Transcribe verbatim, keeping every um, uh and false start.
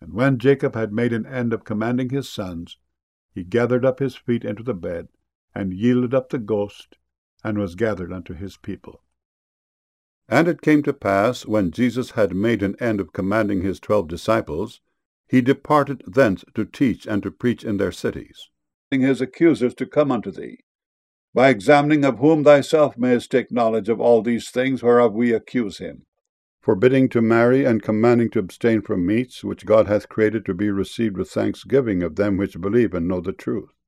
And when Jacob had made an end of commanding his sons, he gathered up his feet into the bed, and yielded up the ghost, and was gathered unto his people. And it came to pass, when Jesus had made an end of commanding his twelve disciples, he departed thence to teach and to preach in their cities, his accusers to come unto thee, by examining of whom thyself mayest take knowledge of all these things whereof we accuse him, forbidding to marry, and commanding to abstain from meats, which God hath created to be received with thanksgiving of them which believe and know the truth.